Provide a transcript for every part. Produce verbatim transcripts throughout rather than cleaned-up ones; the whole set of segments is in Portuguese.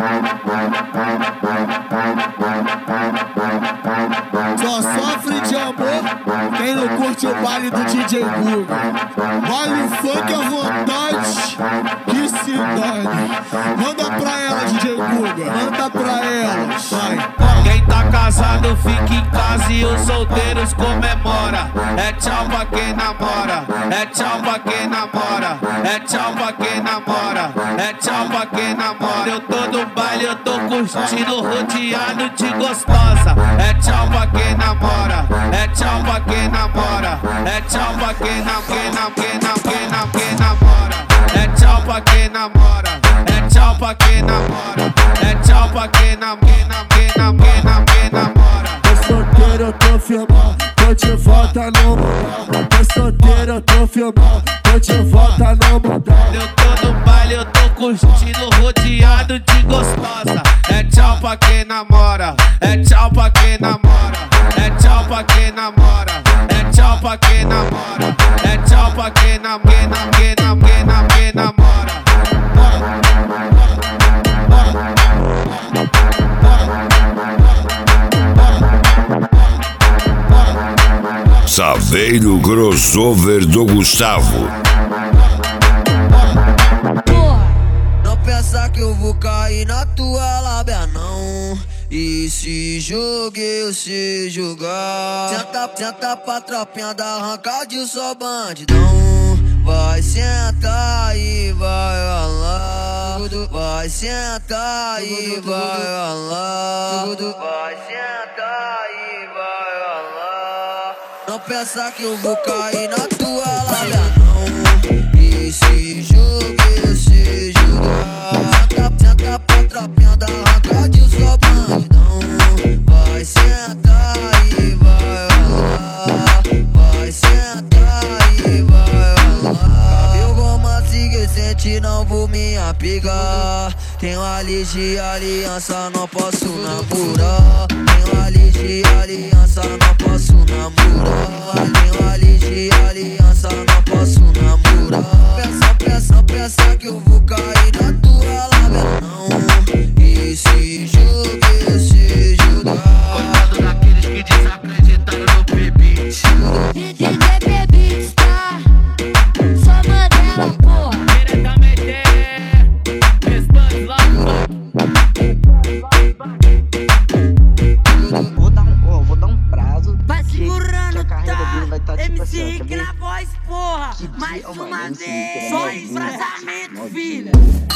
Só sofre de amor quem não curte o baile do D J Guga. Baile funk à vontade, que se dane. Manda pra ela, D J Guga, manda pra ela, vai. Quem tá casado fica em casa e os solteiros comemora. É tchau pra quem namora, é tchau pra quem namora, é tchau pra quem namora, é tchau pra quem namora. Eu tô no baile, eu tô curtindo, rodeado de gostosa. É tchau pra quem namora, é tchau pra quem namora, é tchau pra quem nam, quem nam, quem nam, quem nam, quem namora. É tchau pra quem namora, é tchau pra quem namora, é tchau pra quem nam, quem nam, quem nam, quem nam, quem namora. Tô solteiro, eu tô filmando, tô de volta no mundão. Tô solteiro, eu tô filmando, tô de volta no mundão. Eu tô no baile, eu tô curtindo, rodeado de gostosa. É tchau pra quem namora, é tchau pra quem namora, é tchau pra quem namora, é tchau pra quem namora, é tchau pra quem nam, quem nam, quem nam, quem nam, quem namora. Saveiro Crossover do Gustavo. Não pensa que eu vou cair na tua lábia, não. E se joguei, eu sei jogar. Senta, senta pra tropinha da arranca de só bandidão. Vai sentar e vai ralar. Vai sentar e vai ralar. Vai sentar e vai ralar. Não pensa que eu vou cair na tua lábia, não. E se joguei, eu sei jogar. Senta, senta pra tropinha da arranca de só bandidão. Vai sentar e vai ralar. Vai sentar e vai ralar. Meu romance recente, não vou me apegar. Tenho a lei de aliança, não posso namorar. Tenho a lei de aliança, não posso namorar. Tenho a lei de aliança, não posso namorar. Pensa, pensa, pensa que eu vou cair na tua lábia, não. E se joguei, se jogar. Coitado daqueles que desacreditaram no bebê. D J Bebê tá só mandando porra. Diretamente é Responde lá. Vou dar um, oh, vou dar um prazo. Vai segurando, que a carreira tá? dele vai tá, tipo M assim, C ó, Rick quer ver? na voz, porra. Que Mais dia, uma mano, M C Rick, vez. né? Só Novinho, embrasamento, novinho. filha.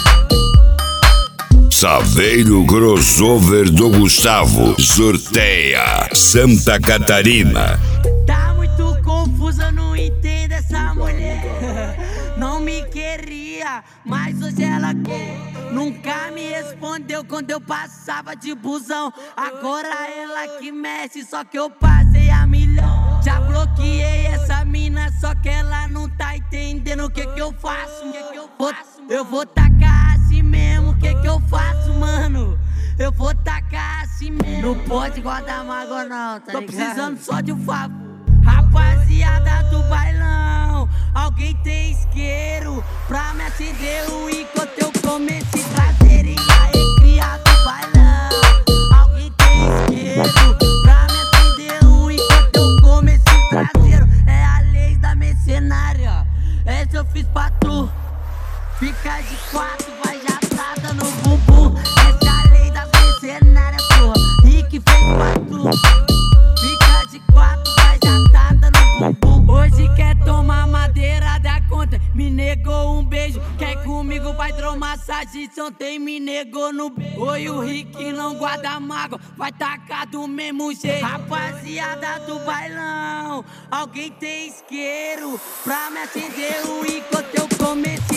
Saveiro Crossover do Gustavo. Sorteia Santa Catarina. Tá muito confusa, eu não entendo essa mulher. Não me queria, mas hoje ela quer. Nunca me respondeu quando eu passava de busão. Agora ela que mexe, só que eu passei a milhão. Já bloqueei essa mina, só que ela não tá entendendo o que que eu faço. O que que eu faço? Eu vou tacar assim mesmo, o que que eu faço, mano? Eu vou tacar assim mesmo. Não pode guardar mágoa não, tá ligado? Tô precisando só de um favor. Rapaziada do bailão, alguém tem isqueiro pra me acender o enquanto eu começo a trazer e aí cria do bailão. Alguém tem isqueiro pra me acender o enquanto eu começo a trazer. É a lei da mercenária, essa eu fiz pra tu. Fica de quatro, vai já tá dando bumbum. Essa é a lei das mercenárias, porra. Rick fez pra tu. Fica de quatro, vai já tá dando bumbum. Hoje quer tomar madeira da conta, me negou um beijo. Quer comigo, vai hidromassagem, se ontem me negou no beijo. Oi, o Rick não guarda mágoa, vai tacar do mesmo jeito. Rapaziada do bailão, alguém tem isqueiro pra me acender o enquanto eu comecei